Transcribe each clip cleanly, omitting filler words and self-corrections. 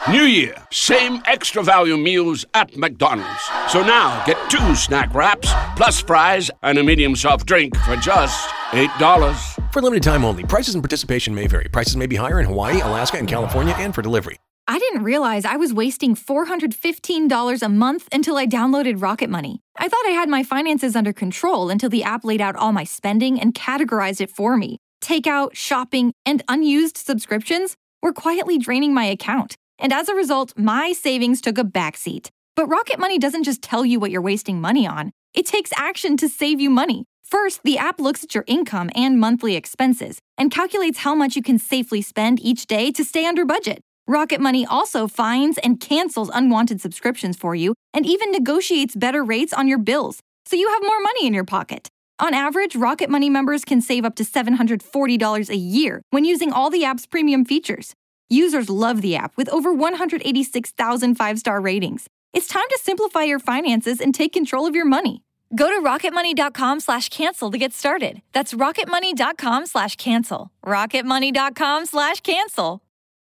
New Year, same extra value meals at McDonald's. So now get 2 snack wraps, plus fries, and a medium soft drink for just $8. For limited time only. Prices and participation may vary. Prices may be higher in Hawaii, Alaska, and California, and for delivery. I didn't realize I was wasting $415 a month until I downloaded Rocket Money. I thought I had my finances under control until the app laid out all my spending and categorized it for me. Takeout, shopping, and unused subscriptions were quietly draining my account. And as a result, my savings took a backseat. But Rocket Money doesn't just tell you what you're wasting money on. It takes action to save you money. First, the app looks at your income and monthly expenses and calculates how much you can safely spend each day to stay under budget. Rocket Money also finds and cancels unwanted subscriptions for you and even negotiates better rates on your bills, so you have more money in your pocket. On average, Rocket Money members can save up to $740 a year when using all the app's premium features. Users love the app with over 186,000 five-star ratings. It's time to simplify your finances and take control of your money. Go to rocketmoney.com/cancel to get started. That's rocketmoney.com/cancel. rocketmoney.com/cancel.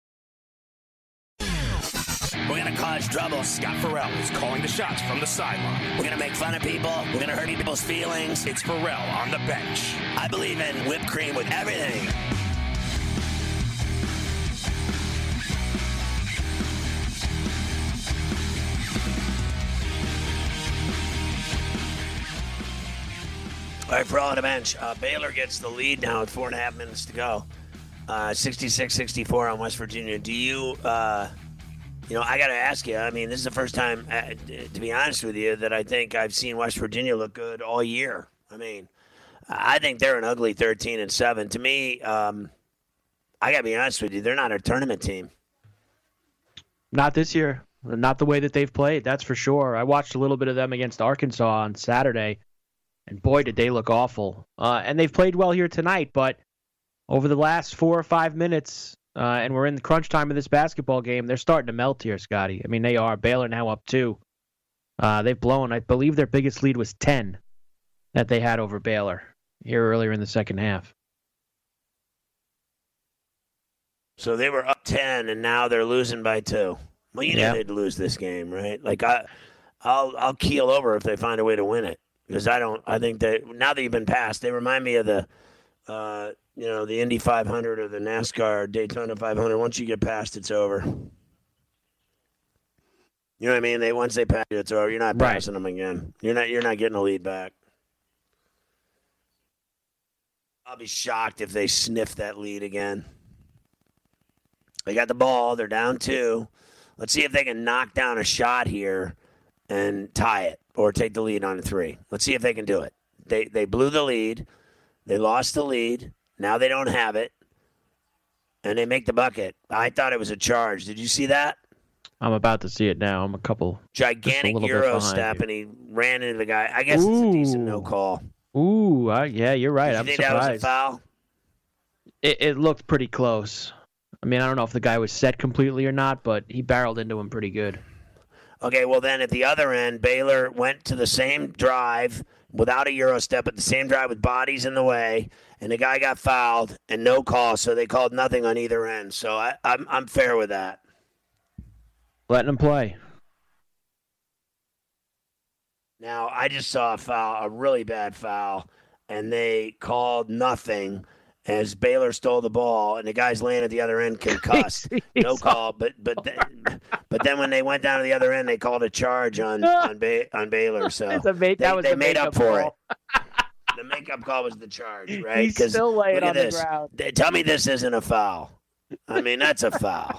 We're going to cause trouble. Scott Farrell is calling the shots from the sideline. We're going to make fun of people. We're going to hurt people's feelings. It's Farrell on the bench. I believe in whipped cream with everything. All right, Farrell on the bench. Baylor gets the lead now with 4.5 minutes to go. 66-64 on West Virginia. Do you... I got to ask you. I mean, this is the first time, to be honest with you, that I think I've seen West Virginia look good all year. I mean, I think they're an ugly 13-7. To me, I got to be honest with you, they're not a tournament team. Not this year. Not the way that they've played, that's for sure. I watched a little bit of them against Arkansas on Saturday, and boy, did they look awful. And they've played well here tonight, but over the last 4 or 5 minutes, and we're in the crunch time of this basketball game, they're starting to melt here, Scotty. I mean, they are. Baylor now up 2. They've blown. I believe their biggest lead was 10 that they had over Baylor here earlier in the second half. So they were up 10, and now they're losing by 2. Well, you know they'd lose this game, right? Like, I'll keel over if they find a way to win it. Because I think that now that you've been passed, they remind me of the Indy 500 or the NASCAR Daytona 500. Once you get past, it's over. You know what I mean? Once they pass you, it's over. You're not passing them again. You're not getting a lead back. I'll be shocked if they sniff that lead again. They got the ball. They're down 2. Let's see if they can knock down a shot here and tie it or take the lead on a 3. Let's see if they can do it. They blew the lead. They lost the lead. Now they don't have it. And they make the bucket. I thought it was a charge. Did you see that? I'm about to see it now. I'm a couple. Gigantic Euro step, and he ran into the guy. I guess it's a decent no call. Ooh, yeah, you're right. Did you think that was a foul? It looked pretty close. I mean, I don't know if the guy was set completely or not, but he barreled into him pretty good. Okay, well then at the other end, Baylor went to the same drive without a Euro step, but the same drive with bodies in the way, and the guy got fouled and no call, so they called nothing on either end. So I'm fair with that. Letting him play. Now, I just saw a foul, a really bad foul, and they called nothing as Baylor stole the ball, and the guy's laying at the other end concussed. No call, but then when they went down to the other end, they called a charge on Baylor. So they made up for it. The makeup call was the charge, right? He's still laying on the ground. Tell me this isn't a foul. I mean, that's a foul.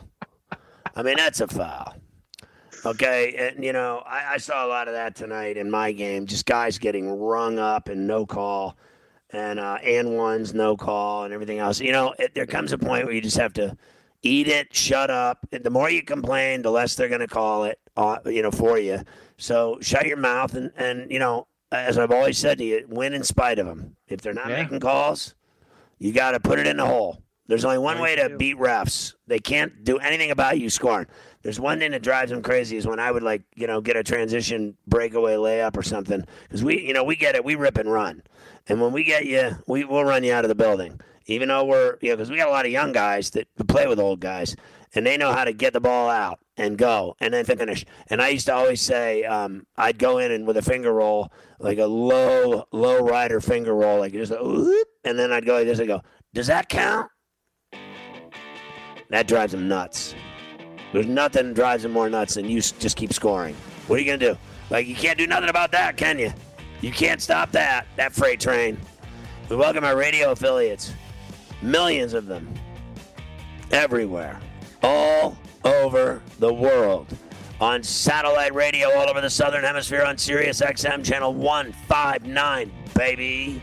Okay, and I saw a lot of that tonight in my game. Just guys getting rung up and no call. And ones, no call, and everything else. There comes a point where you just have to eat it, shut up. And the more you complain, the less they're going to call it, for you. So shut your mouth and as I've always said to you, win in spite of them. If they're not making calls, you got to put it in the hole. There's only one way to beat refs. They can't do anything about you scoring. There's one thing that drives them crazy is when I would get a transition breakaway layup or something. Because we get it. We rip and run. And when we get you, we'll run you out of the building. Even though because we got a lot of young guys that play with old guys. and they know how to get the ball out and go and then finish. And I used to always say I'd go in and with a finger roll, like a low rider finger roll, like just whoop, and then I'd go like this and go, does that count? That drives them nuts. There's nothing drives them more nuts than you just keep scoring. What are you going to do? Like, you can't do nothing about that, can you? You can't stop that freight train. We welcome our radio affiliates. Millions of them. Everywhere. All over the world. On satellite radio all over the Southern Hemisphere on Sirius XM Channel 159, baby.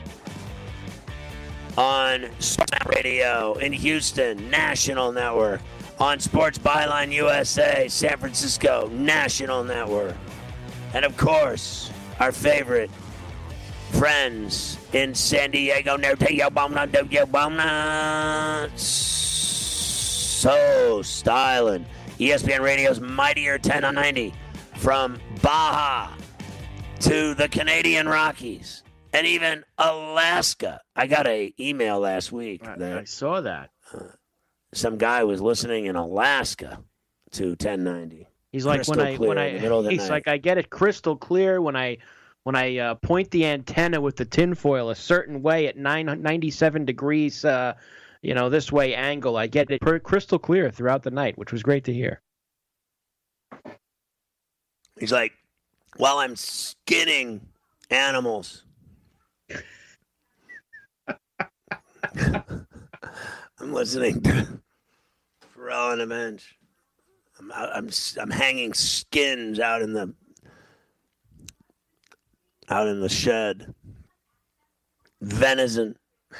On Sports Radio in Houston, National Network. On Sports Byline USA, San Francisco, National Network. And of course, our favorite friends in San Diego, so styling. ESPN Radio's Mightier 1090 from Baja to the Canadian Rockies and even Alaska. I got an email last week. I saw that. Some guy was listening in Alaska to 1090. He's like, I get it crystal clear when I point the antenna with the tinfoil a certain way at 97 degrees, this way angle. I get it crystal clear throughout the night, which was great to hear. He's like, while I'm skinning animals, I'm listening to Pharrell on the bench. I'm hanging skins out in the shed. Venison.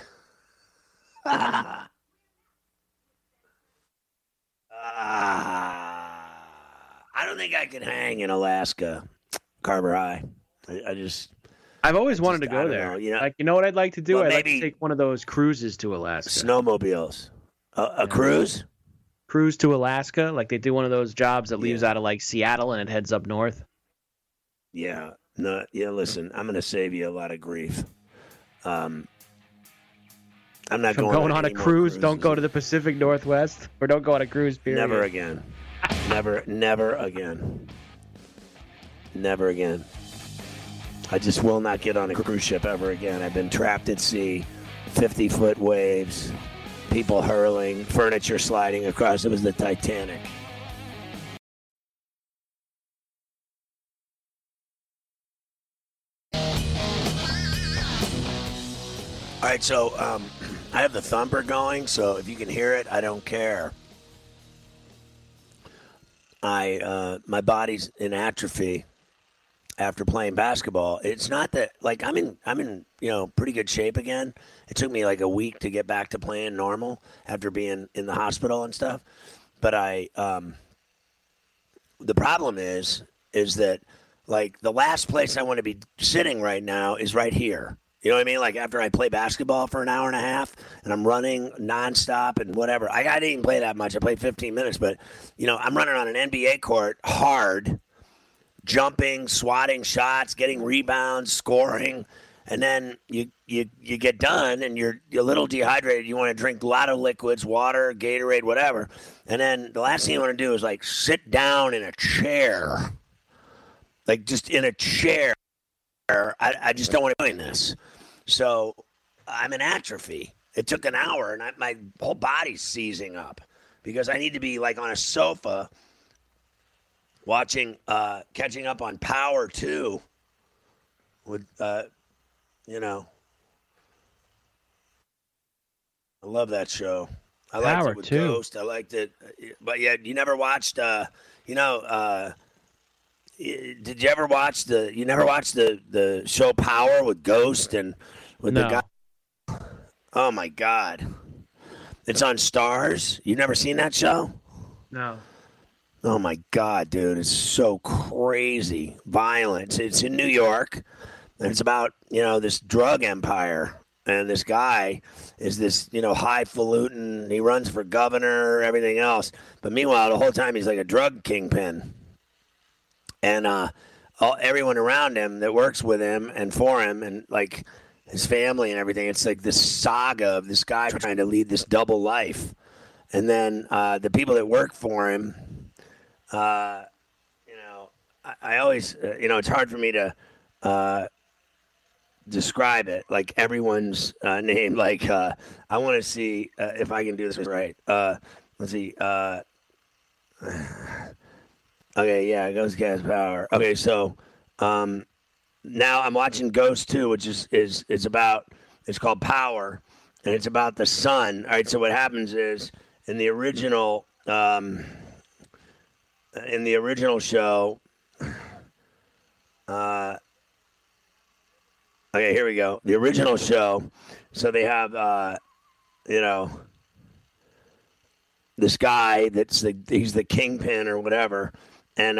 I don't think I could hang in Alaska, Carver High. I've always wanted to go there. You know what I'd like to do? I'd like to take one of those cruises to Alaska. Snowmobiles. A cruise? Cruise to Alaska, like they do one of those jobs that leaves out of like Seattle and it heads up north. Yeah. No. Yeah. Listen, I'm going to save you a lot of grief. I'm not going on a cruise. Don't go to the Pacific Northwest, or don't go on a cruise. Period. Never again. Never again. Never again. I just will not get on a cruise ship ever again. I've been trapped at sea, 50-foot waves. People hurling, furniture sliding across. It was the Titanic. All right, so I have the thumper going, so if you can hear it, I don't care. My body's in atrophy after playing basketball. It's not that I'm in pretty good shape again. It took me like a week to get back to playing normal after being in the hospital and stuff. But the problem is that like the last place I want to be sitting right now is right here. You know what I mean? Like after I play basketball for an hour and a half and I'm running nonstop and whatever. I didn't even play that much. I played 15 minutes, but I'm running on an NBA court hard, jumping, swatting shots, getting rebounds, scoring, and then you get done and you're a little dehydrated. You want to drink a lot of liquids, water, Gatorade, whatever. And then the last thing you want to do is like sit down in a chair, like just in a chair. I just don't want to be doing this. So I'm in atrophy. It took an hour and my whole body's seizing up because I need to be like on a sofa watching, catching up on Power 2 with, I love that show. I liked it with Ghost. I liked it. But yeah, you never watched, did you ever watch the show Power with Ghost and with the guy? Oh my God. It's on Stars. You've never seen that show? No. Oh my God, dude. It's so crazy. Violent. It's in New York. And it's about, this drug empire. And this guy is this, highfalutin. He runs for governor, everything else. But meanwhile, the whole time he's like a drug kingpin. And everyone around him that works with him and for him and like his family and everything, it's like this saga of this guy trying to lead this double life. And then the people that work for him, I always, it's hard for me to describe it. Like everyone's name. Like I want to see if I can do this right. Let's see. Okay, yeah, Ghost Gas Power. Okay, so now I'm watching Ghost 2, which is it's called Power, and it's about the sun. All right, so what happens is in the original show. Okay, here we go. The original show. So they have this guy he's the kingpin or whatever. And,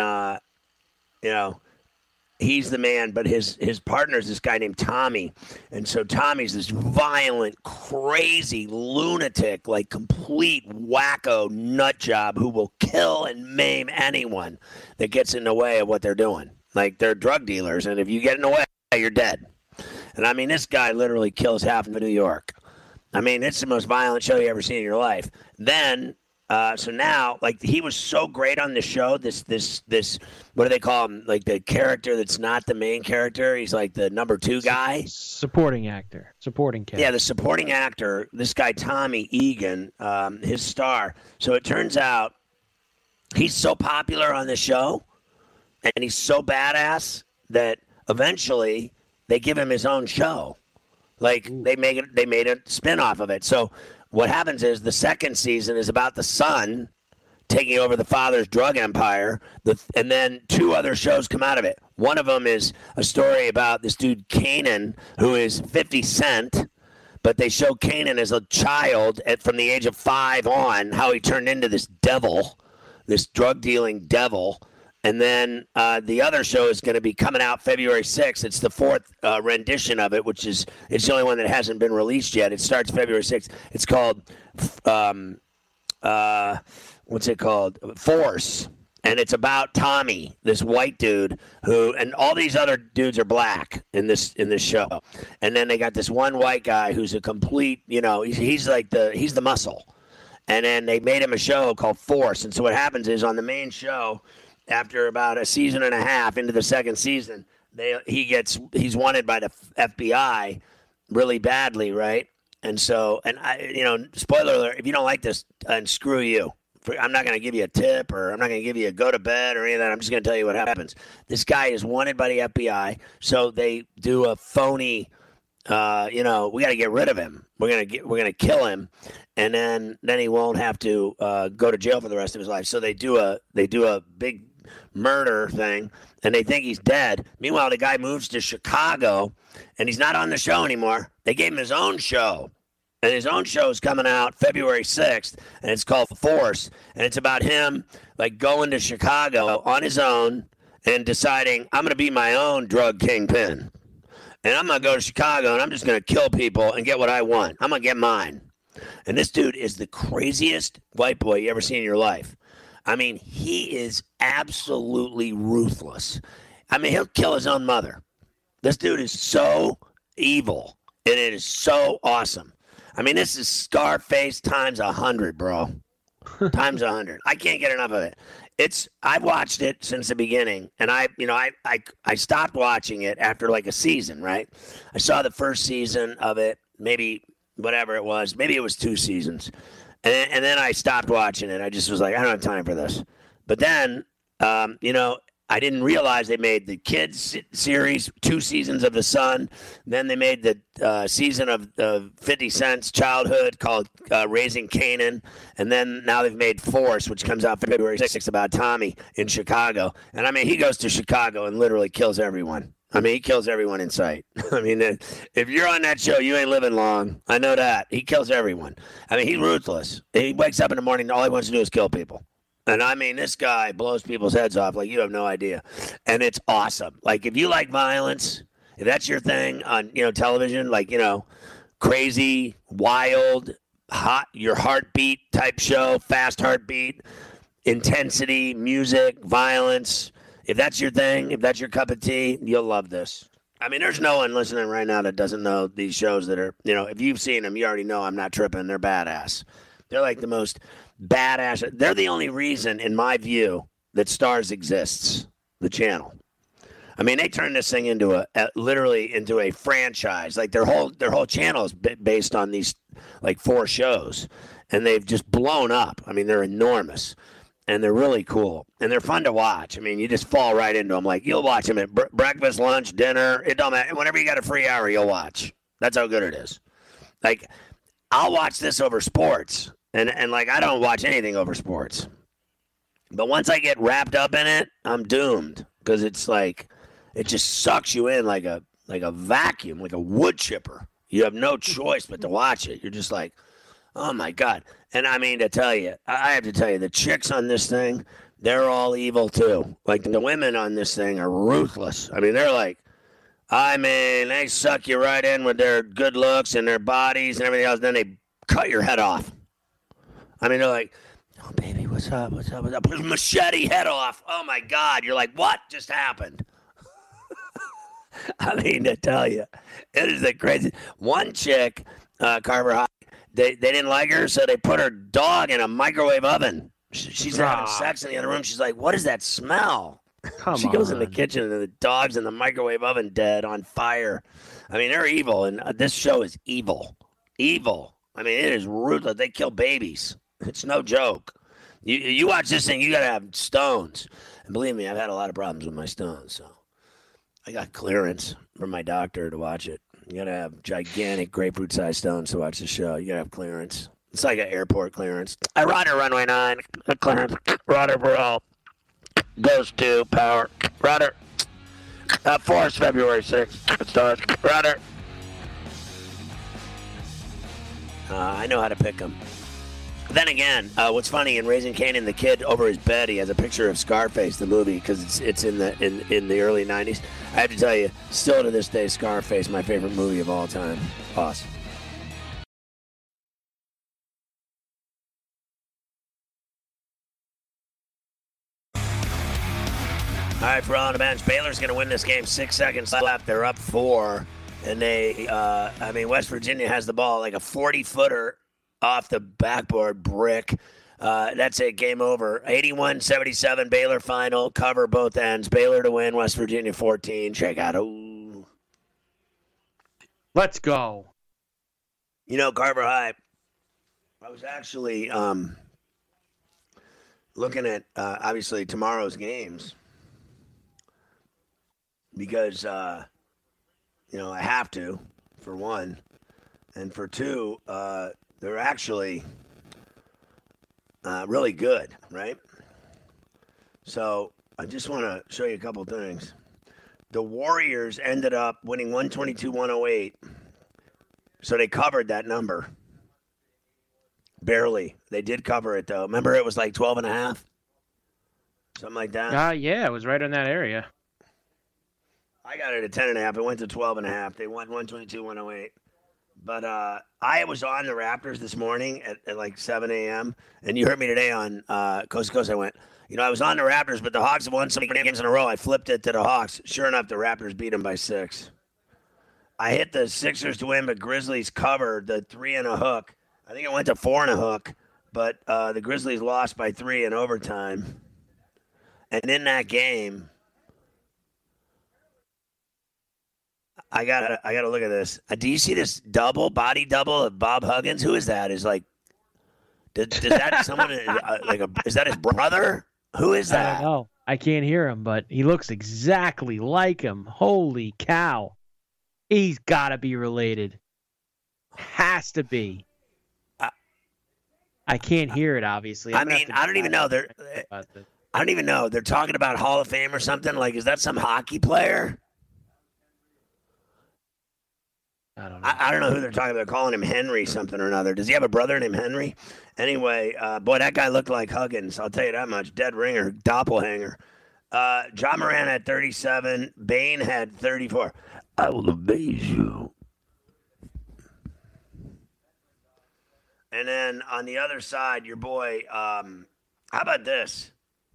he's the man, but his partner's this guy named Tommy. And so Tommy's this violent, crazy lunatic, like complete wacko nut job who will kill and maim anyone that gets in the way of what they're doing. Like, they're drug dealers, and if you get in the way, you're dead. And, I mean, this guy literally kills half of New York. I mean, it's the most violent show you ever seen in your life. Then... so now, like, he was so great on the show, this, what do they call him? Like, the character that's not the main character. He's like the number 2 guy. Supporting actor. Supporting character. Yeah, the supporting actor, this guy, Tommy Egan, his star. So it turns out he's so popular on the show, and he's so badass that eventually they give him his own show. Like, they made a spin-off of it. So what happens is the second season is about the son taking over the father's drug empire, and then 2 other shows come out of it. One of them is a story about this dude Kanan, who is 50 Cent, but they show Kanan as a child from the age of 5 on, how he turned into this devil, this drug-dealing devil. And then the other show is going to be coming out February 6th. It's the 4th rendition of it, it's the only one that hasn't been released yet. It starts February 6th. It's called, what's it called? Force. And it's about Tommy, this white dude and all these other dudes are black in this show. And then they got this one white guy who's a complete, he's the muscle. And then they made him a show called Force. And so what happens is on the main show, after about a season and a half into the second season, he's wanted by the FBI really badly, right? And so, spoiler alert, if you don't like this, and screw you. I'm not going to give you a tip, or I'm not going to give you a go to bed or any of that. I'm just going to tell you what happens. This guy is wanted by the FBI, so they do a phony, we got to get rid of him. We're going to kill him, and then he won't have to go to jail for the rest of his life. So they do a big murder thing, and they think he's dead. Meanwhile, the guy moves to Chicago, and he's not on the show anymore. They gave him his own show, and his own show is coming out February 6th, and it's called Force, and it's about him like going to Chicago on his own and deciding, I'm going to be my own drug kingpin, and I'm going to go to Chicago, and I'm just going to kill people and get what I want. I'm going to get mine. And this dude is the craziest white boy you ever seen in your life. I mean, he is absolutely ruthless. I mean, he'll kill his own mother. This dude is so evil, and it is so awesome. I mean, this is Scarface times 100, bro. Times 100. I can't get enough of it. I've watched it since the beginning, and I stopped watching it after like a season, right? I saw the first season of it, maybe whatever it was. Maybe it was 2 seasons. And then I stopped watching it. I just was like, I don't have time for this. But then, I didn't realize they made the kids series, 2 seasons of The Son. Then they made the season of 50 Cent's childhood called Raising Kanan. And then now they've made Force, which comes out February 6th about Tommy in Chicago. And I mean, he goes to Chicago and literally kills everyone. I mean, he kills everyone in sight. I mean, if you're on that show, you ain't living long. I know that. He kills everyone. I mean, he's ruthless. He wakes up in the morning, all he wants to do is kill people. And I mean, this guy blows people's heads off like you have no idea. And it's awesome. Like, if you like violence, if that's your thing on, television, like, crazy, wild, hot, your heartbeat type show, fast heartbeat, intensity, music, violence. If that's your thing, if that's your cup of tea, you'll love this. I mean, there's no one listening right now that doesn't know these shows that are, if you've seen them, you already know I'm not tripping. They're badass. They're like the most badass. They're the only reason, in my view, that Stars exists, the channel. I mean, they turned this thing into literally into a franchise. Like their whole channel is based on these like 4 shows, and they've just blown up. I mean, they're enormous, and they're really cool, and they're fun to watch. I mean, you just fall right into them. Like you'll watch them at breakfast, lunch, dinner. It don't matter. Whenever you got a free hour, you'll watch. That's how good it is. Like I'll watch this over sports, and like I don't watch anything over sports. But once I get wrapped up in it, I'm doomed because it's like. It just sucks you in like a vacuum, like a wood chipper. You have no choice but to watch it. You're just like, oh, my God. And I mean, to tell you, I have to tell you, the chicks on this thing, they're all evil, too. Like, the women on this thing are ruthless. I mean, they're like, they suck you right in with their good looks and their bodies and everything else. Then they cut your head off. I mean, they're like, oh, baby, what's up? Machete head off. Oh, my God. You're like, what just happened? I mean, to tell you, it is the crazy. One chick, Carver High, they didn't like her, so they put her dog in a microwave oven. She's having sex in the other room. She's like, what is that smell? She goes in the kitchen, and the dog's in the microwave oven dead on fire. I mean, they're evil, and this show is evil. Evil. I mean, it is ruthless. They kill babies. It's no joke. You watch this thing, you got to have stones. And believe me, I've had a lot of problems with my stones, so. I got clearance from my doctor to watch it. You got to have gigantic grapefruit-sized stones to watch the show. You got to have clearance. It's like an airport clearance. I run a runway 9. Clearance. Rudder for all. Goes to power. Rudder. Force February 6th. It starts. Rudder. I know how to pick them. Then again, what's funny in Raising Kanan, the kid over his bed, he has a picture of Scarface, the movie, because it's in the early '90s. I have to tell you, still to this day, Scarface, my favorite movie of all time. Awesome. All right, for on the bench, Baylor's going to win this game. 6 seconds left. They're up 4, and West Virginia has the ball like a 40-footer. Off the backboard brick. That's it. Game over. 81-77 Baylor final. Cover both ends. Baylor to win. West Virginia 14. Check out. Ooh. Let's go. You know, Carver High, I was actually looking at, obviously, tomorrow's games because, I have to, for one. And for two, they're actually really good, right? So I just want to show you a couple things. The Warriors ended up winning 122-108, so they covered that number. Barely. They did cover it, though. Remember, it was like 12.5? Something like that? Yeah, it was right in that area. I got it at 10.5. It went to 12.5. They won 122-108. But I was on the Raptors this morning at like 7 a.m. And you heard me today on Coast to Coast. I went, I was on the Raptors, but the Hawks have won so many games in a row. I flipped it to the Hawks. Sure enough, the Raptors beat them by 6. I hit the Sixers to win, but Grizzlies covered the 3 and a hook. I think it went to 4 and a hook, but the Grizzlies lost by 3 in overtime. And in that game, I gotta look at this. Do you see this body double of Bob Huggins? Who is that? Is like, does that someone is that his brother? Who is that? I don't know. I can't hear him, but he looks exactly like him. Holy cow! He's got to be related. Has to be. I can't hear it. Obviously. I don't even know. I don't even know. They're talking about Hall of Fame or something. Like, is that some hockey player? I don't know. I don't know who they're talking about. They're calling him Henry something or another. Does he have a brother named Henry? Anyway, boy, that guy looked like Huggins. I'll tell you that much. Dead ringer, doppelhanger. John Moran had 37. Bane had 34. I will amaze you. And then on the other side, your boy, how about this?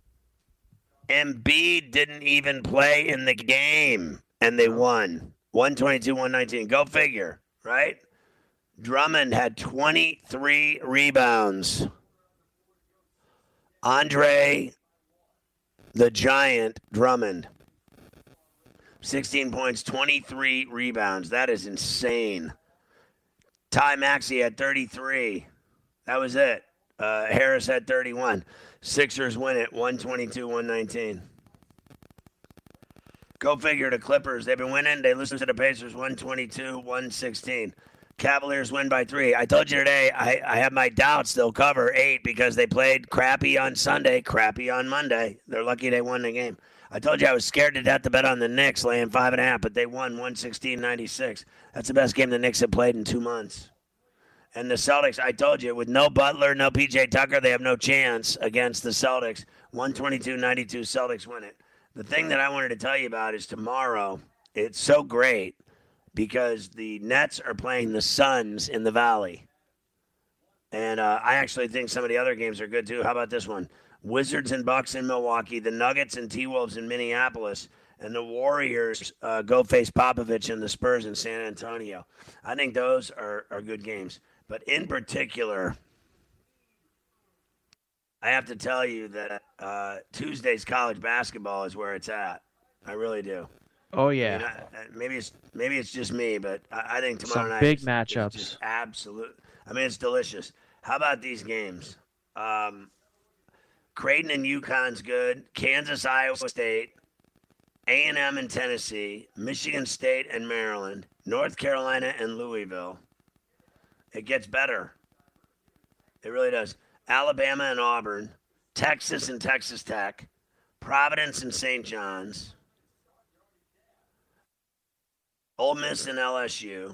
Embiid didn't even play in the game, and they won. 122-119. Go figure, right? Drummond had 23 rebounds. Andre the Giant Drummond. 16 points, 23 rebounds. That is insane. Ty Maxey had 33. That was it. Harris had 31. Sixers win it, 122-119. Go figure, the Clippers. They've been winning. They lose to the Pacers, 122-116. Cavaliers win by 3. I told you today I have my doubts they'll cover 8 because they played crappy on Sunday, crappy on Monday. They're lucky they won the game. I told you I was scared to death to bet on the Knicks laying 5.5, but they won 116-96. That's the best game the Knicks have played in 2 months. And the Celtics, I told you, with no Butler, no P.J. Tucker, they have no chance against the Celtics. 122-92, Celtics win it. The thing that I wanted to tell you about is tomorrow. It's so great because the Nets are playing the Suns in the Valley. And I actually think some of the other games are good, too. How about this one? Wizards and Bucks in Milwaukee, the Nuggets and T-Wolves in Minneapolis, and the Warriors go face Popovich and the Spurs in San Antonio. I think those are good games. But in particular, I have to tell you that Tuesday's college basketball is where it's at. I really do. Oh, yeah. I mean, maybe it's just me, but I think tomorrow night big matchups. Just absolute. I mean, it's delicious. How about these games? Creighton and UConn's good. Kansas, Iowa State, A&M and Tennessee, Michigan State and Maryland, North Carolina and Louisville. It gets better. It really does. Alabama and Auburn, Texas and Texas Tech, Providence and St. John's, Ole Miss and LSU,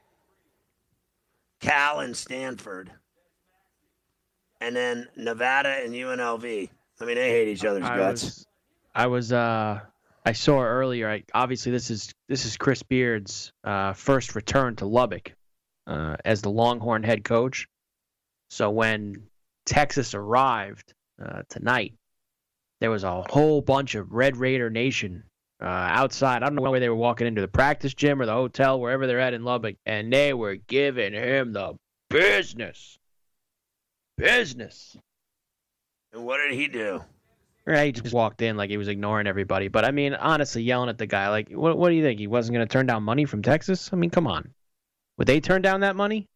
Cal and Stanford, and then Nevada and UNLV. I mean, they hate each other's guts. I saw earlier. Obviously, this is Chris Beard's first return to Lubbock as the Longhorn head coach. So when Texas arrived tonight, there was a whole bunch of Red Raider Nation outside. I don't know where they were walking into the practice gym or the hotel, wherever they're at in Lubbock, and they were giving him the business. Business. And what did he do? He just walked in like he was ignoring everybody. But, I mean, honestly, yelling at the guy, like, what do you think? He wasn't going to turn down money from Texas? I mean, come on. Would they turn down that money?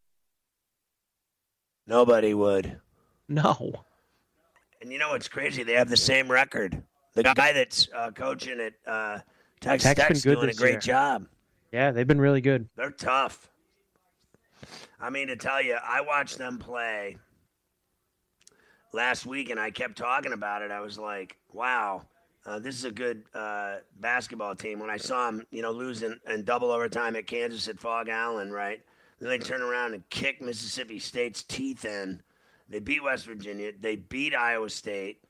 Nobody would. No. And you know what's crazy? They have the same record. The guy that's coaching at Texas Tech's doing a great job. Yeah, they've been really good. They're tough. I mean, to tell you, I watched them play last week, and I kept talking about it. I was like, wow, this is a good basketball team. When I saw them, lose in double overtime at Kansas at Fog Allen, right? Then they turn around and kick Mississippi State's teeth in. They beat West Virginia. They beat Iowa State.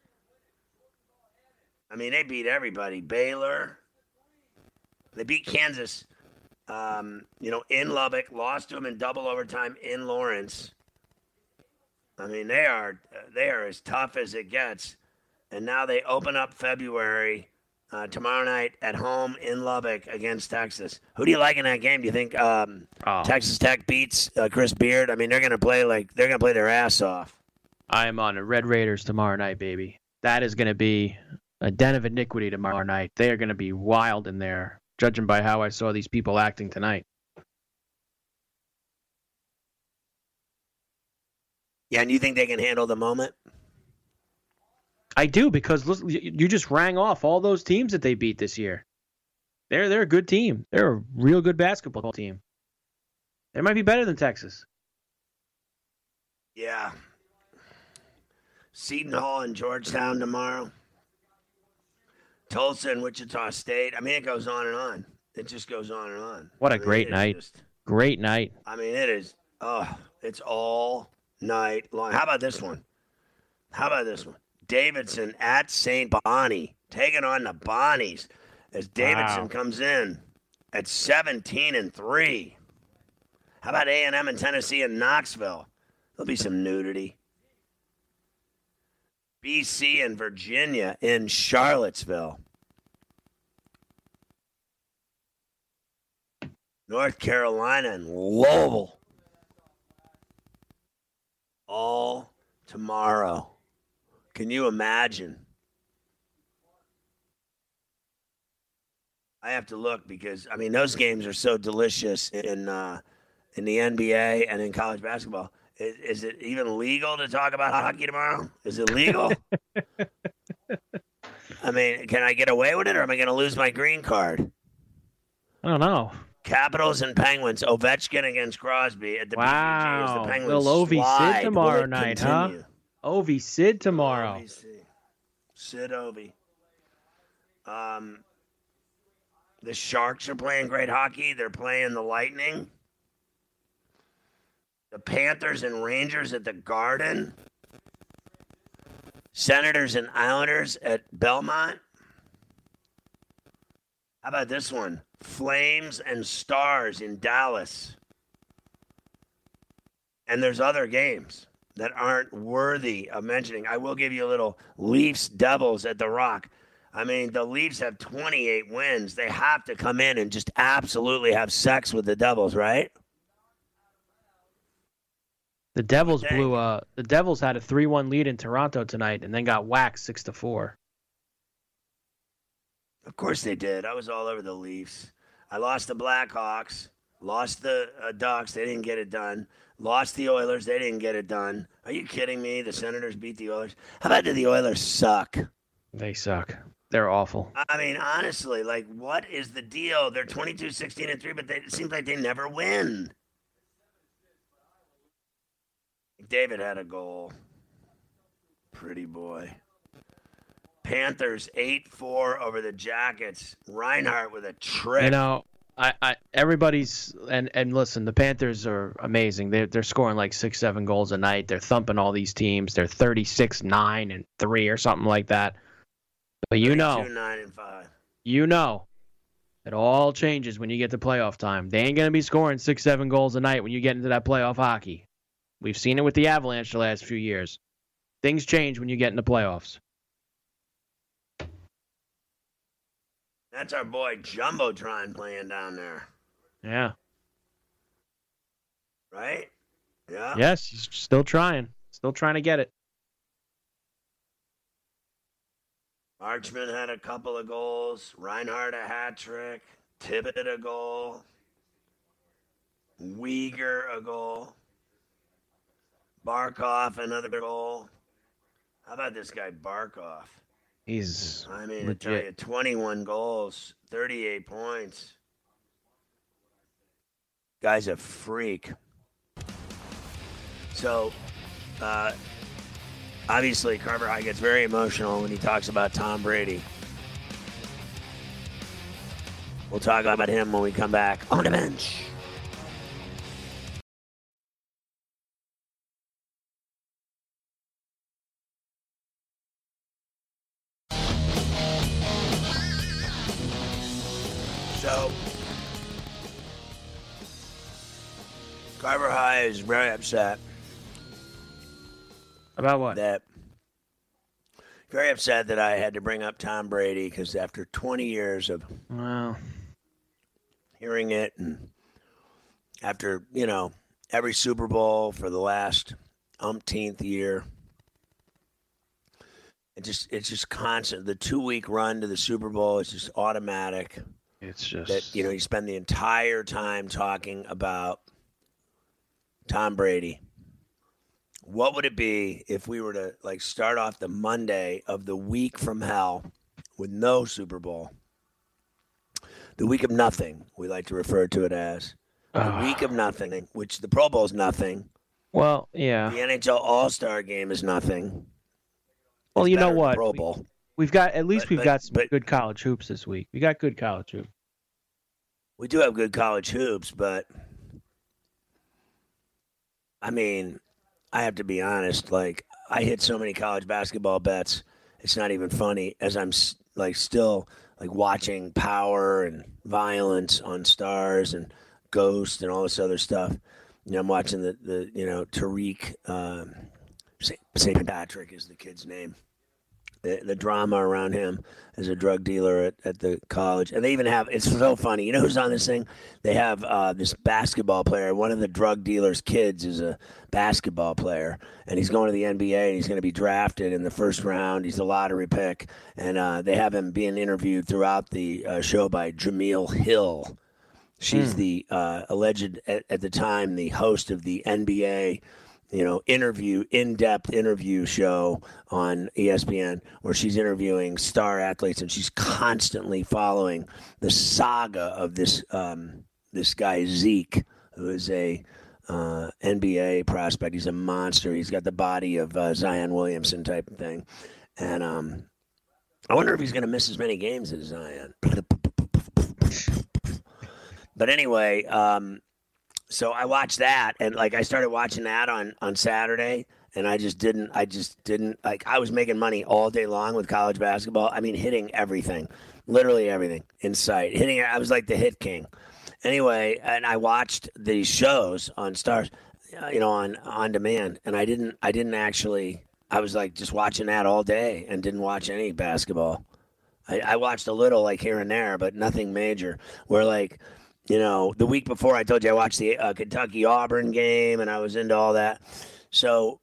I mean, they beat everybody. Baylor. They beat Kansas, in Lubbock. Lost to them in double overtime in Lawrence. I mean, they are as tough as it gets. And now they open up February tomorrow night at home in Lubbock against Texas. Who do you like in that game? Do you think Texas Tech beats Chris Beard? I mean, they're going to play their ass off. I am on the Red Raiders tomorrow night, baby. That is going to be a den of iniquity tomorrow night. They are going to be wild in there, judging by how I saw these people acting tonight. Yeah, and you think they can handle the moment? I do, because listen, you just rang off all those teams that they beat this year. They're a good team. They're a real good basketball team. They might be better than Texas. Yeah. Seton Hall and Georgetown tomorrow. Tulsa and Wichita State. I mean, it goes on and on. It just goes on and on. What a great night. Great night. I mean, it is. It's all night long. How about this one? Davidson at St. Bonnie, taking on the Bonnies as Davidson comes in at 17-3. How about A&M and Tennessee and Knoxville? There'll be some nudity. BC and Virginia in Charlottesville. North Carolina and Louisville. All tomorrow. Can you imagine? I have to look because, I mean, those games are so delicious in the NBA and in college basketball. Is it even legal to talk about hockey tomorrow? Is it legal? I mean, can I get away with it, or am I going to lose my green card? I don't know. Capitals and Penguins. Ovechkin against Crosby at the BGG as the Penguins Little Ovi slide. Sid tomorrow night, continue? huh? Ovi Sid tomorrow. Sid Ovi. The Sharks are playing great hockey. They're playing the Lightning. The Panthers and Rangers at the Garden. Senators and Islanders at Belmont. How about this one? Flames and Stars in Dallas. And there's other games that aren't worthy of mentioning. I will give you a little Leafs Devils at the Rock. I mean, the Leafs have 28 wins. They have to come in and just absolutely have sex with the Devils, right? The Devils the Devils had a 3-1 lead in Toronto tonight and then got whacked 6-4. Of course they did. I was all over the Leafs. I lost the Blackhawks, lost the Ducks. They didn't get it done. Lost the Oilers. They didn't get it done. Are you kidding me? The Senators beat the Oilers. How about did the Oilers suck? They suck. They're awful. I mean, honestly, like, what is the deal? They're 22-16-3, but it seems like they never win. David had a goal. Pretty boy. Panthers 8-4 over the Jackets. Reinhart with a trick. You know, everybody's and listen, the Panthers are amazing. They're scoring like 6-7 goals a night. They're thumping all these teams. They're 36-9-3 or something like that. But you know, 9-5. You know, it all changes when you get to playoff time. They ain't gonna be scoring 6-7 goals a night when you get into that playoff hockey. We've seen it with the Avalanche the last few years. Things change when you get into playoffs. That's our boy Jumbotron playing down there. Yeah. Right? Yeah. Yes, he's still trying. Still trying to get it. Archman had a couple of goals. Reinhart a hat trick. Tippett a goal. Uyghur a goal. Barkov another goal. How about this guy Barkov? He's legit. I tell you, 21 goals, 38 points. Guy's a freak. So, obviously, Carver High gets very emotional when he talks about Tom Brady. We'll talk about him when we come back on the bench. So, Carver High is very upset. About what? Very upset that I had to bring up Tom Brady because after 20 years of hearing it, and after, every Super Bowl for the last umpteenth year, it's just constant. The 2-week run to the Super Bowl is just automatic. It's just that, you spend the entire time talking about Tom Brady. What would it be if we were to start off the Monday of the week from hell with no Super Bowl? The week of nothing, we like to refer to it as. The week of nothing, which the Pro Bowl is nothing. Well, yeah. The NHL All-Star game is nothing. Well, it's you know what? Pro Bowl. We've got some good college hoops this week. We got good college hoops. We do have good college hoops, but I mean, I have to be honest. I hit so many college basketball bets, it's not even funny. As I'm still watching Power and Violence on Stars and Ghost and all this other stuff. I'm watching the Tariq St. Patrick is the kid's name. the drama around him as a drug dealer at the college. And they even have, it's so funny. You know who's on this thing? They have this basketball player. One of the drug dealer's kids is a basketball player, and he's going to the NBA, and he's going to be drafted in the first round. He's a lottery pick. And they have him being interviewed throughout the show by Jameel Hill. She's the alleged, at the time, the host of the NBA in-depth interview show on ESPN, where she's interviewing star athletes, and she's constantly following the saga of this guy Zeke, who is a NBA prospect. He's a monster. He's got the body of Zion Williamson type of thing, and I wonder if he's going to miss as many games as Zion. But anyway. So I watched that, and I started watching that on Saturday, and I just didn't I was making money all day long with college basketball. I mean, hitting everything, literally everything in sight. I was like the hit king. Anyway, and I watched these shows on Stars, on demand, and I didn't actually. I was just watching that all day and didn't watch any basketball. I watched a little here and there, but nothing major. Where the week before, I told you I watched the Kentucky-Auburn game, and I was into all that. So,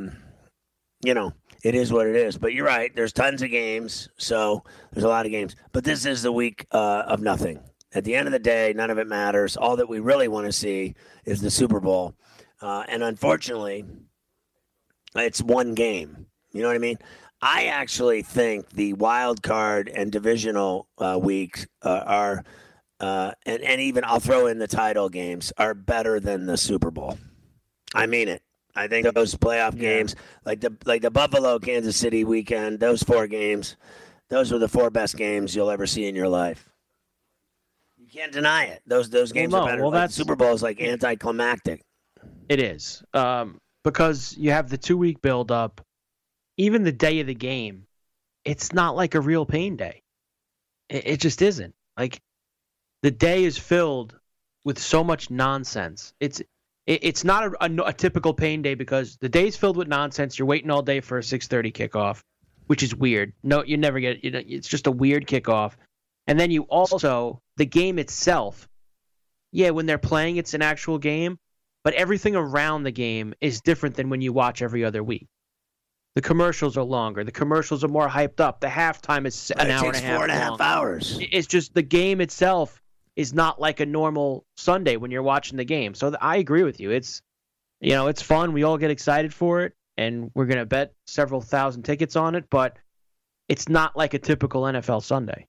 it is what it is. But you're right. There's tons of games, so there's a lot of games. But this is the week of nothing. At the end of the day, none of it matters. All that we really want to see is the Super Bowl. And unfortunately, it's one game. You know what I mean? I actually think the wild card and divisional weeks are – and even I'll throw in the title games are better than the Super Bowl. I mean it. I think those playoff games, like the Buffalo Kansas City weekend, those 4 games, those were the 4 best games you'll ever see in your life. You can't deny it. Those games are better. Well, the Super Bowl is anticlimactic. It is because you have the 2-week build up. Even the day of the game, it's not like a real pain day. It just isn't. The day is filled with so much nonsense. It's not a typical pain day because the day's filled with nonsense. You're waiting all day for a 6:30 kickoff, which is weird. No, you never get it. It's just a weird kickoff. And then you also, the game itself, when they're playing, it's an actual game, but everything around the game is different than when you watch every other week. The commercials are longer. The commercials are more hyped up. The halftime is an hour and a half. 4.5 hours. It's just the game itself is not like a normal Sunday when you're watching the game. So I agree with you. It's fun. We all get excited for it, and we're going to bet several thousand tickets on it, but it's not like a typical NFL Sunday.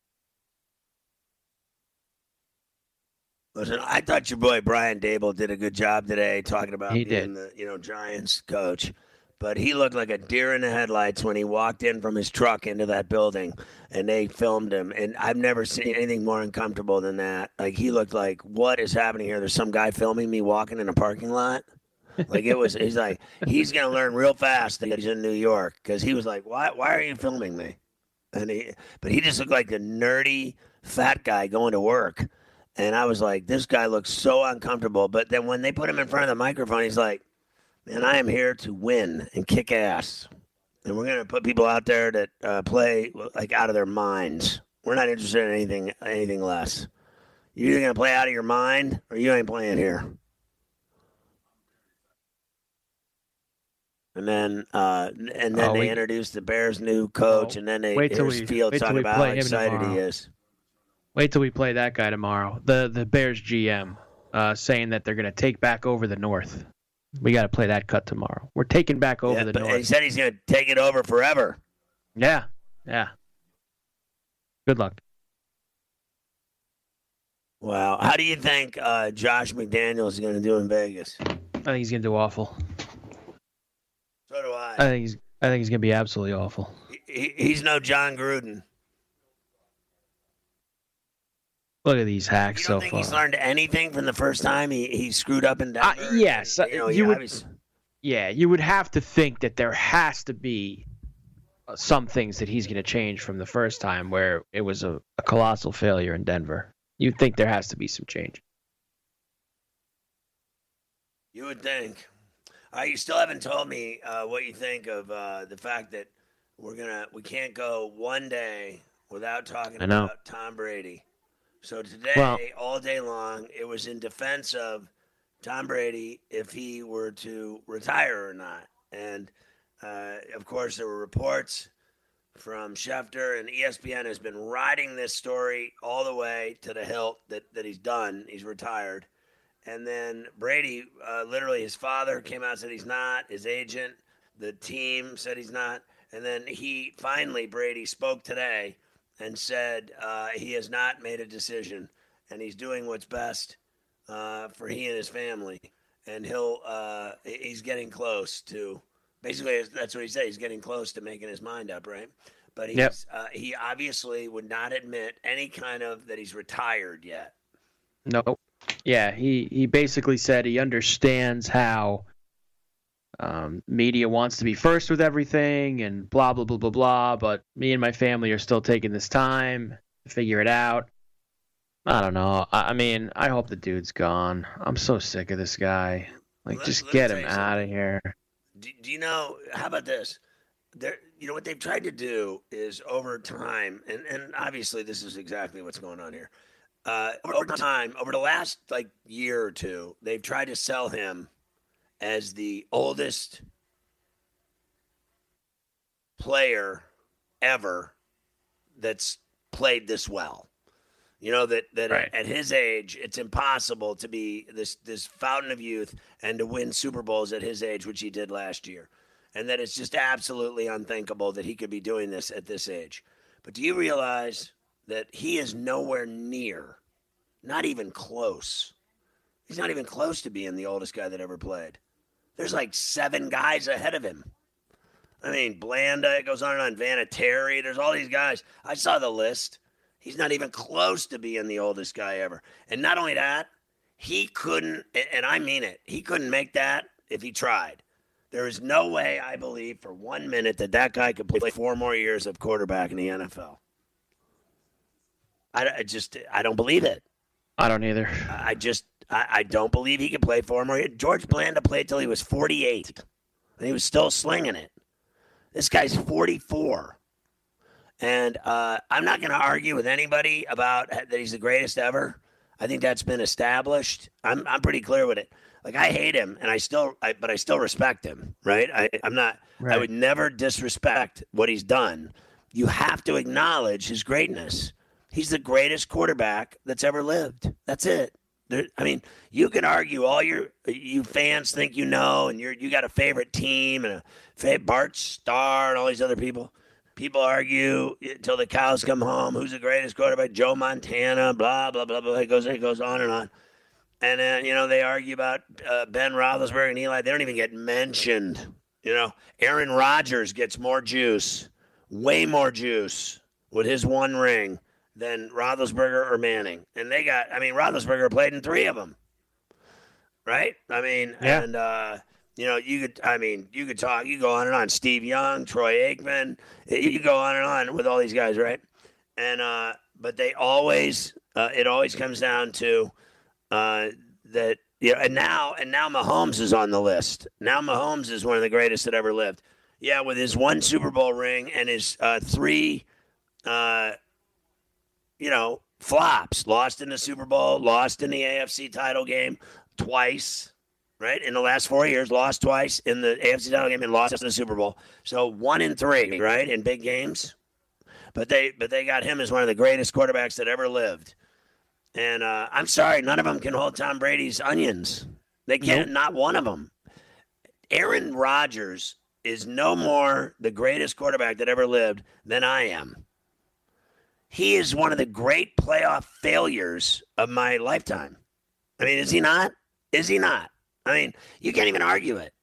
Listen, I thought your boy Brian Dable did a good job today talking about being the Giants coach. But he looked like a deer in the headlights when he walked in from his truck into that building, and they filmed him. And I've never seen anything more uncomfortable than that. He looked like, what is happening here? There's some guy filming me walking in a parking lot. He's like, he's going to learn real fast that he's in New York, because he was like, why are you filming me? But he just looked like the nerdy fat guy going to work. And I was like, this guy looks so uncomfortable. But then when they put him in front of the microphone, he's like, man, I am here to win and kick ass. And we're going to put people out there that play out of their minds. We're not interested in anything less. You're either going to play out of your mind or you ain't playing here. And then they introduced the Bears' new coach, and then Fields talking about how excited he is. Wait till we play that guy tomorrow. The Bears GM saying that they're going to take back over the North. We got to play that cut tomorrow. We're taking back over the North. He said he's going to take it over forever. Yeah. Good luck. Wow. How do you think Josh McDaniels is going to do in Vegas? I think he's going to do awful. So do I. I think he's going to be absolutely awful. He's no John Gruden. Look at these hacks so far. You don't think he's learned anything from the first time he screwed up in Denver? Yes. You would have to think that there has to be some things that he's going to change from the first time where it was a colossal failure in Denver. You'd think there has to be some change. You would think. You still haven't told me what you think of the fact that we can't go one day without talking I know. about Tom Brady. So today, all day long, it was in defense of Tom Brady if he were to retire or not. And, of course, there were reports from Schefter, and ESPN has been riding this story all the way to the hilt that he's done. He's retired. And then Brady, literally his father came out and said he's not. His agent, the team said he's not. And then Brady spoke today and said he has not made a decision. And he's doing what's best for he and his family. And he's getting close to, basically that's what he said. He's getting close to making his mind up, right? But he obviously would not admit any kind of that he's retired yet. No. Yeah, he basically said he understands how media wants to be first with everything and blah, blah, blah, blah, blah, but me and my family are still taking this time to figure it out. I don't know. I mean, I hope the dude's gone. I'm so sick of this guy. Like, just get him out of here. Do you know, how about this? You know, what they've tried to do is over time, and obviously this is exactly what's going on here. Over time, over the last year or two, they've tried to sell him as the oldest player ever that's played this well. You know, that right. At his age, it's impossible to be this fountain of youth and to win Super Bowls at his age, which he did last year. And that it's just absolutely unthinkable that he could be doing this at this age. But do you realize that he is nowhere near, not even close. He's not even close to being the oldest guy that ever played. There's 7 guys ahead of him. I mean, Blanda, it goes on and on. Vinatieri, there's all these guys. I saw the list. He's not even close to being the oldest guy ever. And not only that, he couldn't, and I mean it, he couldn't make that if he tried. There is no way, I believe, for 1 minute that guy could play 4 more years of quarterback in the NFL. I don't believe it. I don't either. I don't believe he could play 4 more years. George Blanda played till he was 48, and he was still slinging it. This guy's 44. And I'm not going to argue with anybody about that he's the greatest ever. I think that's been established. I'm pretty clear with it. I hate him, and I still respect him, right? I'm not. Right. I would never disrespect what he's done. You have to acknowledge his greatness. He's the greatest quarterback that's ever lived. That's it. You can argue all you fans think you know, and you got a favorite team and Bart Starr and all these other people. People argue until the cows come home. Who's the greatest quarterback? Joe Montana. Blah blah blah blah. It goes on and on. And then they argue about Ben Roethlisberger and Eli. They don't even get mentioned. Aaron Rodgers gets more juice, way more juice with his 1 ring than Roethlisberger or Manning. And Roethlisberger played in 3 of them. Right? Yeah. And, you could talk, you go on and on. Steve Young, Troy Aikman, you go on and on with all these guys, right? And, but they always, it always comes down to that, and now Mahomes is on the list. Now Mahomes is one of the greatest that ever lived. Yeah, with his 1 Super Bowl ring and his 3, flops. Lost in the Super Bowl, lost in the AFC title game twice, right? In the last 4 years, lost twice in the AFC title game and lost in the Super Bowl. So 1 in 3, right, in big games. But they got him as one of the greatest quarterbacks that ever lived. And I'm sorry, none of them can hold Tom Brady's onions. They can't, not one of them. Aaron Rodgers is no more the greatest quarterback that ever lived than I am. He is one of the great playoff failures of my lifetime. Is he not? Is he not? You can't even argue it.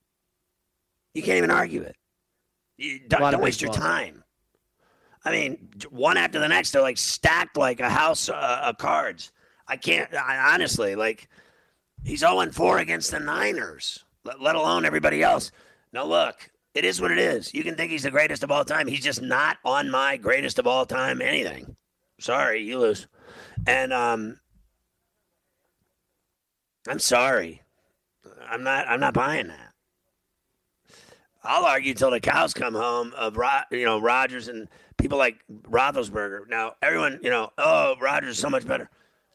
Don't waste your time. One after the next, they're stacked like a house of cards. Honestly, he's 0-4 against the Niners, let alone everybody else. Now, look, it is what it is. You can think he's the greatest of all time. He's just not on my greatest of all time anything. Sorry, you lose. And I'm sorry. I'm not buying that. I'll argue till the cows come home of Rodgers and people like Roethlisberger. Now everyone, Rodgers is so much better.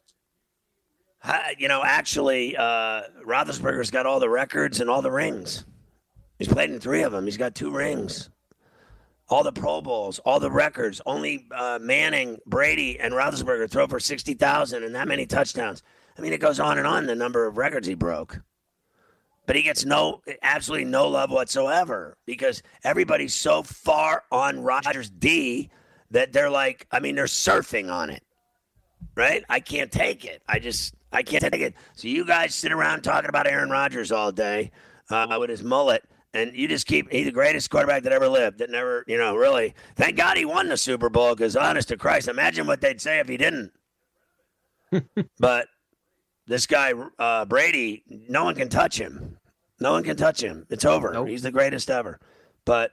Actually, Roethlisberger's got all the records and all the rings. He's played in 3 of them. He's got 2 rings. All the Pro Bowls, all the records. Only Manning, Brady, and Roethlisberger throw for 60,000 and that many touchdowns. I mean, it goes on and on, the number of records he broke. But he gets absolutely no love whatsoever because everybody's so far on Rodgers' D that they're like, they're surfing on it, right? I can't take it. I can't take it. So you guys sit around talking about Aaron Rodgers all day with his mullet, and you just he's the greatest quarterback that ever lived, that never, really. Thank God he won the Super Bowl because, honest to Christ, imagine what they'd say if he didn't. But this guy, Brady, no one can touch him. No one can touch him. It's over. Nope. He's the greatest ever. But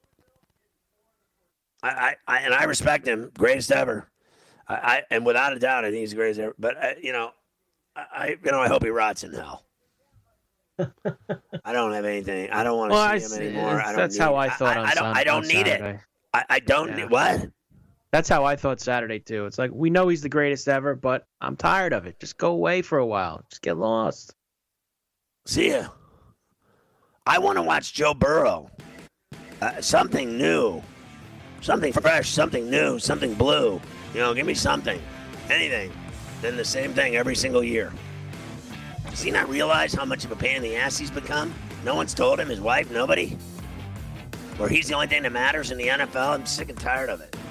I respect him. Greatest ever. And without a doubt, I think he's the greatest ever. But, I hope he rots in hell. I don't have anything. I don't want to see him anymore. That's how I thought on Saturday. I don't need it. I don't need what? That's how I thought Saturday, too. It's like, we know he's the greatest ever, but I'm tired of it. Just go away for a while. Just get lost. See ya. I want to watch Joe Burrow. Something new. Something fresh, something new, something blue. Give me something. Anything. Then the same thing every single year. Does he not realize how much of a pain in the ass he's become? No one's told him, his wife, nobody? Or he's the only thing that matters in the NFL? I'm sick and tired of it.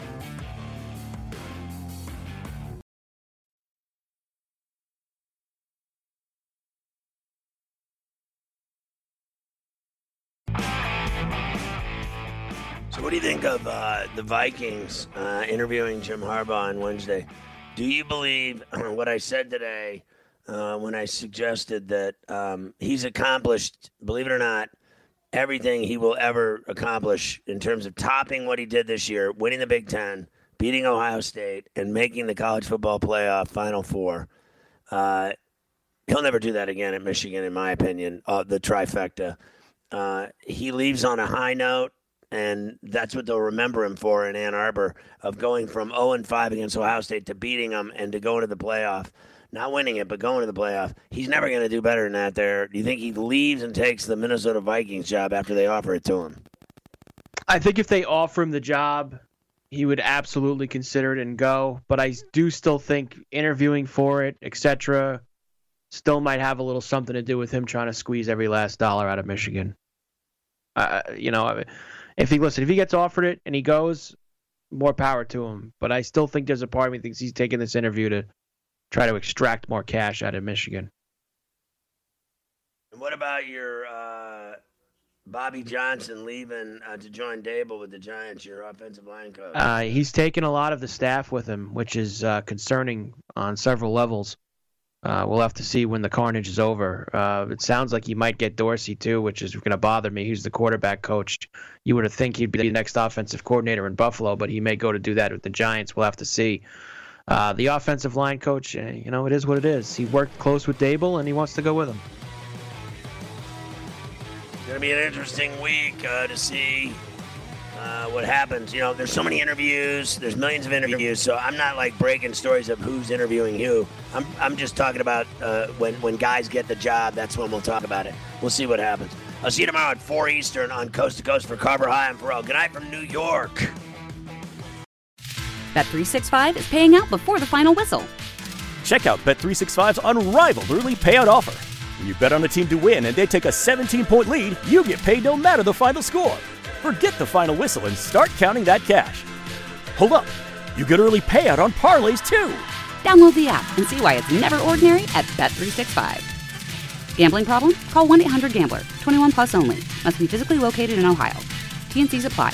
So what do you think of the Vikings interviewing Jim Harbaugh on Wednesday? Do you believe what I said today when I suggested that he's accomplished, believe it or not, everything he will ever accomplish in terms of topping what he did this year, winning the Big Ten, beating Ohio State, and making the college football playoff Final Four? He'll never do that again at Michigan, in my opinion, the trifecta. He leaves on a high note. And that's what they'll remember him for in Ann Arbor, of going from 0-5 against Ohio State to beating them and to going to the playoff. Not winning it, but going to the playoff. He's never going to do better than that there. Do you think he leaves and takes the Minnesota Vikings job after they offer it to him? I think if they offer him the job, he would absolutely consider it and go. But I do still think interviewing for it, etc., still might have a little something to do with him trying to squeeze every last dollar out of Michigan. If he gets offered it and he goes, more power to him. But I still think there's a part of me that thinks he's taking this interview to try to extract more cash out of Michigan. And what about your Bobby Johnson leaving to join Dable with the Giants, your offensive line coach? He's taken a lot of the staff with him, which is concerning on several levels. We'll have to see when the carnage is over. It sounds like he might get Dorsey, too, which is going to bother me. He's the quarterback coach. You would have think he'd be the next offensive coordinator in Buffalo, but he may go to do that with the Giants. We'll have to see. The offensive line coach, it is what it is. He worked close with Dable, and he wants to go with him. It's going to be an interesting week to see what happens. There's so many interviews. There's millions of interviews, so I'm not breaking stories of who's interviewing who. I'm just talking about when guys get the job. That's when we'll talk about it. We'll see what happens. I'll see you tomorrow at 4 Eastern on Coast to Coast for Carver High and Pharrell. Good night from New York. Bet365 is paying out before the final whistle. Check out Bet365's unrivaled early payout offer. When you bet on a team to win and they take a 17-point lead, you get paid no matter the final score. Forget the final whistle and start counting that cash. Hold up. You get early payout on parlays, too. Download the app and see why it's never ordinary at Bet365. Gambling problem? Call 1-800-GAMBLER. 21 plus only. Must be physically located in Ohio. T&Cs apply.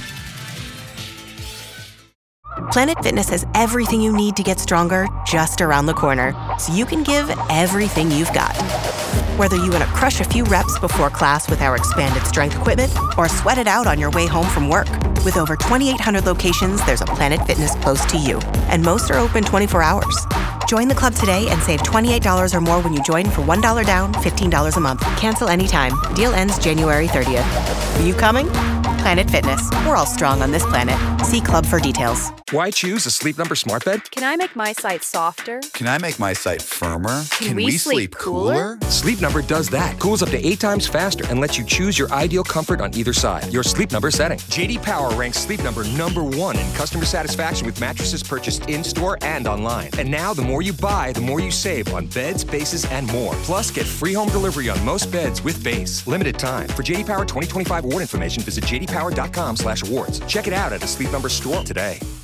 Planet Fitness has everything you need to get stronger just around the corner, so you can give everything you've got. Whether you want to crush a few reps before class with our expanded strength equipment or sweat it out on your way home from work. With over 2,800 locations, there's a Planet Fitness close to you, and most are open 24 hours. Join the club today and save $28 or more when you join for $1 down, $15 a month. Cancel anytime. Deal ends January 30th. Are you coming? Planet Fitness. We're all strong on this planet. See club for details. Why choose a Sleep Number smart bed? Can I make my site softer? Can I make my site firmer? Can we sleep cooler? Sleep Number does that. Cools up to 8 times faster and lets you choose your ideal comfort on either side. Your Sleep Number setting. JD Power ranks Sleep Number #1 in customer satisfaction with mattresses purchased in-store and online. And now the more you buy, the more you save on beds, bases, and more. Plus, get free home delivery on most beds with base. Limited time. For JD Power 2025 award information, visit jdpower.com/awards. Check it out at a Sleep Number store today.